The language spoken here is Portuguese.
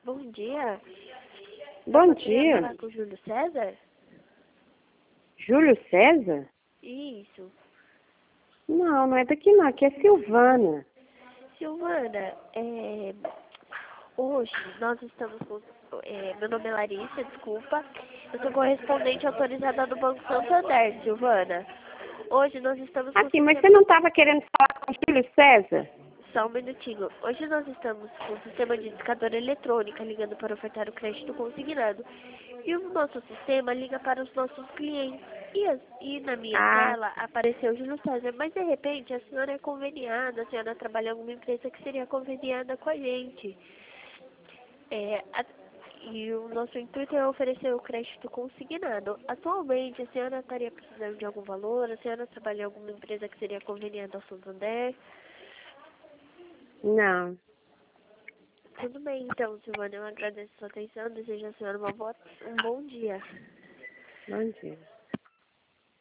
Bom dia. Bom Queria dia. falar com o Júlio César? Júlio César? Isso. Não, não é daqui não, aqui é Silvana. Silvana, hoje nós estamos com... meu nome é Larissa, desculpa. Eu sou correspondente autorizada do Banco Santander, Silvana. Hoje nós estamos com o Aqui, mas você sistema... não estava querendo falar com o Júlio César? Só um minutinho. Hoje nós estamos com o sistema de indicadora eletrônica ligando para ofertar o crédito consignado. E o nosso sistema liga para os nossos clientes. E na minha tela apareceu o Júlio César. Mas de repente a senhora é conveniada, a senhora trabalha em alguma empresa que seria conveniada com a gente. E o nosso intuito é oferecer o crédito consignado. Atualmente a senhora estaria precisando de algum valor? A senhora trabalha em alguma empresa que seria conveniada ao Santander? Não. Tudo bem, então, Silvana, eu agradeço a sua atenção, desejo à senhora um bom dia. Bom dia.